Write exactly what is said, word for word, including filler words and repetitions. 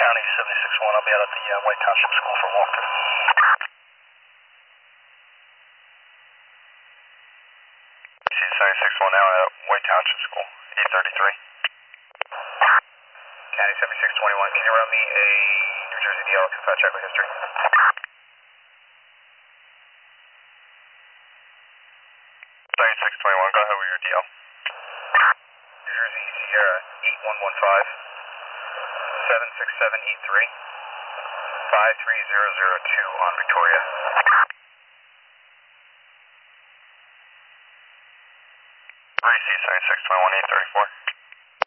County seventy-six one, I'll be out at the uh, White Township School for a walkthrough. seventy-six one now at White Township School, eight thirty-three. County seventy-six twenty-one, can you run me a New Jersey D L two five check with history? seventy-six twenty-one, go ahead with your D L. New Jersey Sierra eight one one five, seven six seven eight three, five three zero zero two on Victoria. three C seventy-six twenty-one, eight thirty-four.